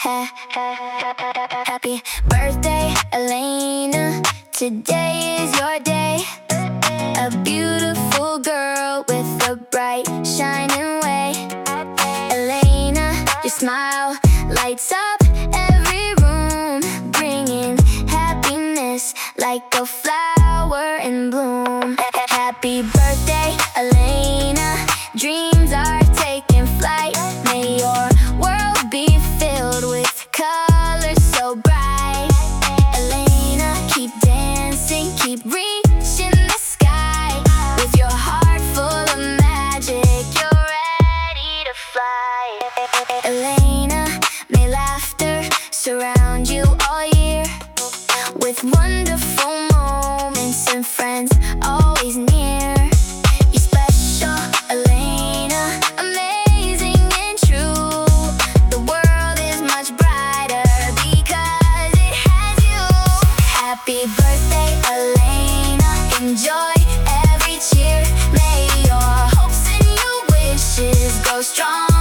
Happy birthday, Elena. Today is your day. A beautiful girl with a bright, shining way. Elena, your smile lights up every room, bringing happiness like a flower in bloom. Happy birthday, Elena. Dreams are taking flight. May your world be filled with colors so bright. Elena, keep dancing, keep reaching the sky. With your heart full of magic, you're ready to fly. Elena, may laughter surround you all year, with wonderful moments and friends always near. You're special, Elena, amazing and true. The world is much brighter because it has you. Happy birthday, Elena. Enjoy every cheer. May your hopes and your wishes grow strong.